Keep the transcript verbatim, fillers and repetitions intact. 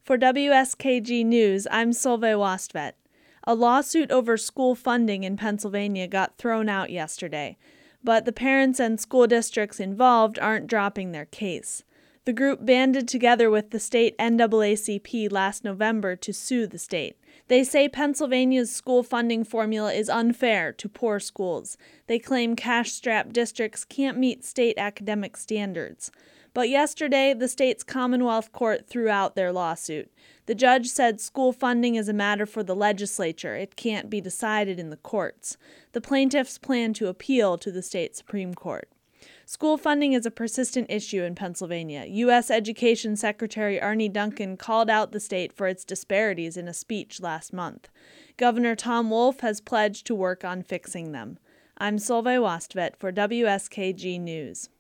For W S K G News, I'm Solveig Wastvedt. A lawsuit over school funding in Pennsylvania got thrown out yesterday, but the parents and school districts involved aren't dropping their case. The group banded together with the state N double A C P last November to sue the state. They say Pennsylvania's school funding formula is unfair to poor schools. They claim cash-strapped districts can't meet state academic standards. But yesterday, the state's Commonwealth Court threw out their lawsuit. The judge said school funding is a matter for the legislature. It can't be decided in the courts. The plaintiffs plan to appeal to the state Supreme Court. School funding is a persistent issue in Pennsylvania. U S Education Secretary Arne Duncan called out the state for its disparities in a speech last month. Governor Tom Wolf has pledged to work on fixing them. I'm Solveig Wastvedt for W S K G News.